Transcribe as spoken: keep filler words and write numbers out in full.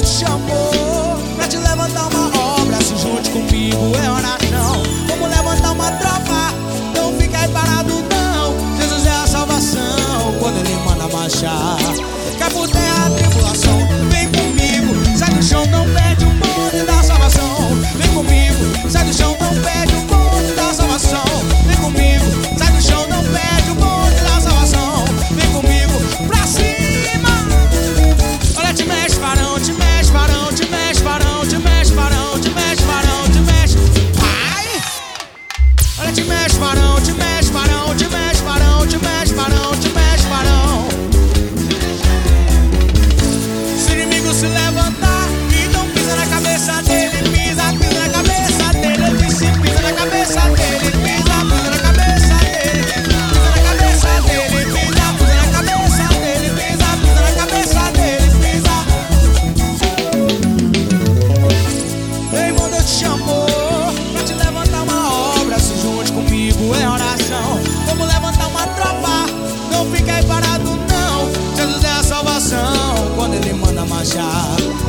chamou pra te levantar uma obra. Se junte comigo, é oração. Vamos levantar uma tropa, não fica aí parado não. Jesus é a salvação, quando Ele manda marchar. Cai por terra a tribulação, vem comigo. Sai do chão, não perde o bonde da salvação. Vem comigo, sai do chão, não perde o bonde da salvação. Vem comigo, sai do chão, não perde o bonde da salvação. Vem comigo, pra cima. Olha, te mexe, varão, te mexe, varão, te mexe, varão, te mexe, varão, te mexe, varão, te mexe. Vai! Olha, te mexe, varão, te mexe, varão, te mexe, varão, te mexe, varão, te mexe, varão. Se o inimigo se levantar, então pisa na cabeça dele, pisa, pisa na cabeça dele. Eu disse, pisa na cabeça dele, pisa, pisa na cabeça dele, pisa na cabeça dele, pisa, pisa na cabeça dele, pisa, pisa na cabeça dele, pisa. Meu irmão, Deus te chamou pra te levantar uma obra. Se junte comigo, é oração. Vamos levantar uma tropa, não fica aí parado não. Jesus é a salvação, quando Ele manda marchar.